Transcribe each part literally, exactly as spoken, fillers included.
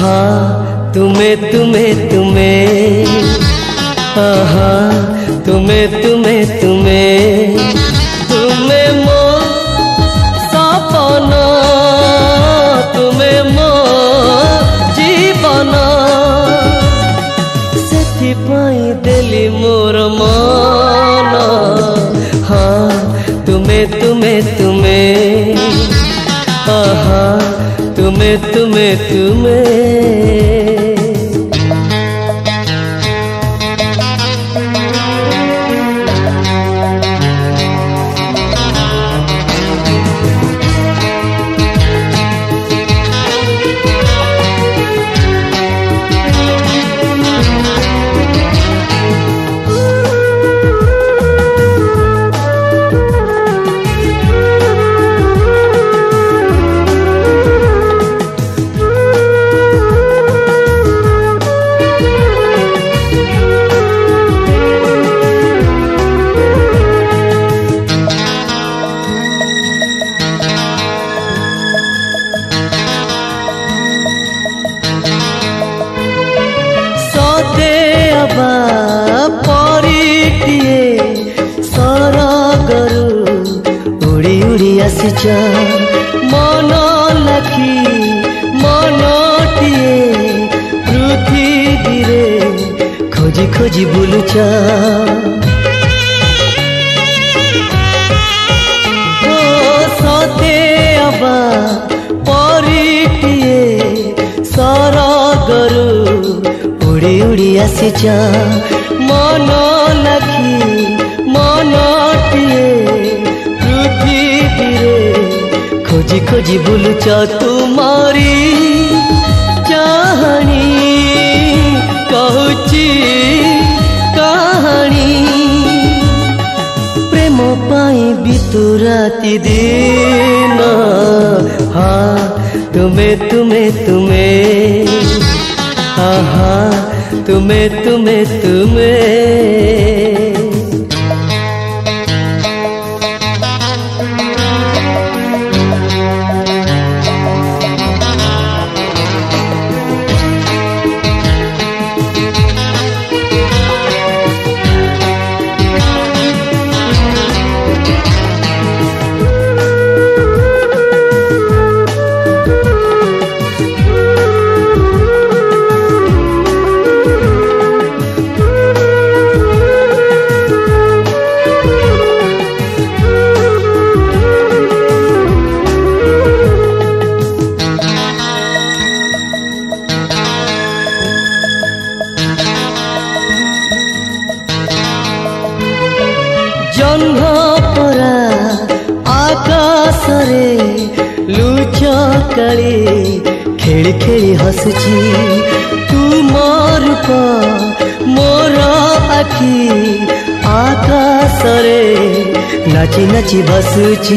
आहा तुम्हें तुम्हें तुम्हें, आहा तुम्हें तुम्हें तुम्हें, तुम्हें मो सपन, तुम्हें मो जीवन, सेथिपाई देली मोर मन। हाँ तुम्हें तुम्हें तुम्हें, आहा तुम्हें तुम्हें तुम्हें। उड़ी उड़ी आसीच मन लाखी मनटिए पृथ्वी रे खोजी खोजी बुलुच। ओ सते अबा परिटिए सरगरु उड़ी उड़ी आसीच मन लाखी मनटिए पृथ्वी रे खोजी खोजी बुलुच। तुम्हारी चाहनी कहूची कहानी, प्रेम पाई बितु राति दिन। हाँ तुम्हें तुम्हें तुम्हें, आहा तुम्हें तुम्हें तुम्हें। जन्म परा आकाश रे लुच काली खेली खेली हसुची। तुमर मोर आखि आकाश रे नाची नाची बसुची।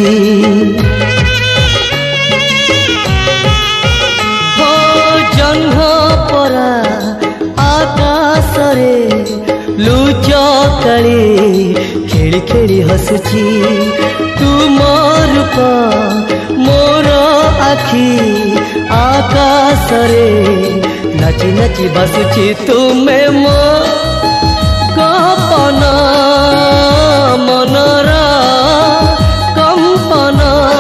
हो जन्म परा आकाश रे लुच काली खेली खेली हसुची। तुमर मोर आखि आकाश रे नाची नाची बसुची। तुम्हें मो कपन मनर कंपन,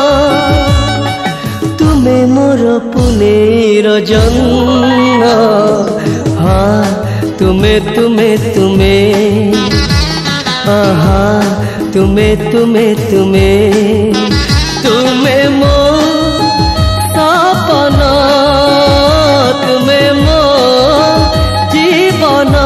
तुम्हें मोर पुनेर जन्म। हाँ तुम्हें तुम्हें तुम्हें, आहा तुम्हें तुम्हें तुम्हें, तुम्हें मो सपन, तुम्हें मो जीवन,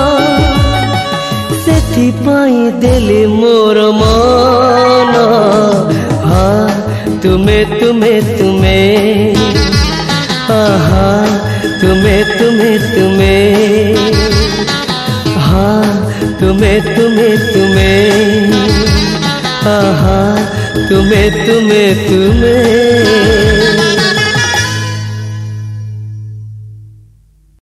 सेथिपाई देली मोर मन। हाँ तुम्हें तुम्हें तुम्हें, आहा तुम्हें तुम्हें तुम्हें, हाँ तुम्हें तुम्हें तुम्हें, आहा तुम्हें तुम्हें तुम्हें।